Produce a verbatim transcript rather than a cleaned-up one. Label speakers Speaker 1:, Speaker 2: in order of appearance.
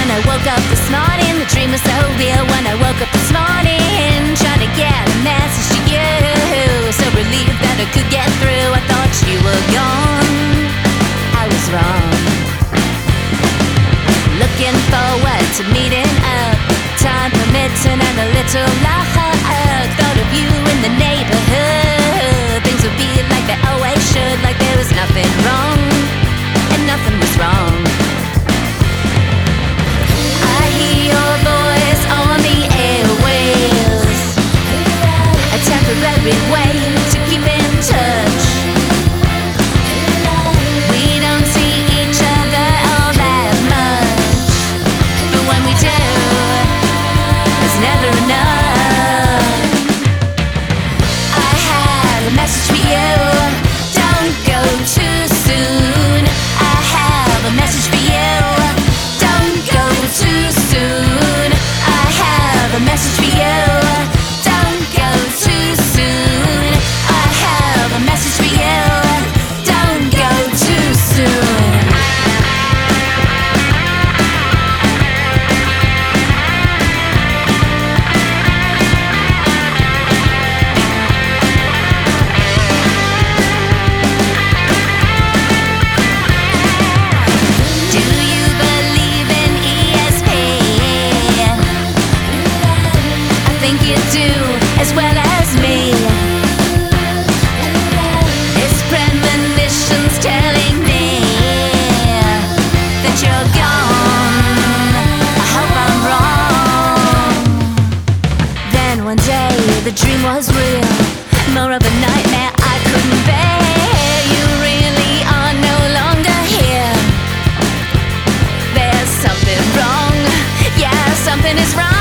Speaker 1: When I woke up this morning, the dream was so real. When I woke up this morning, trying to get a message to you, so relieved that I could get through. I thought you were gone, I was wrong. Looking forward to meeting up, time permitting and a little luck. Thought of you in the neighborhood, things would be like they always should, like there was nothing wrong and nothing was wrong. I hear your voice on the airwaves, a temporary way to keep in touch. We don't see each other all that much, but when we do, it's never enough. I have a message for you, don't go too soon. I have a message for you, don't go too soon. I have a message for you, don't go too soon. I have a message for you, don't go too soon. Do you believe in E S P? I think you do, as well as me. This premonition's telling me that you're gone. I hope I'm wrong. Then one day the dream was real, more of a nightmare I couldn't bear. You really are no longer here. There's something wrong, yeah, something is wrong.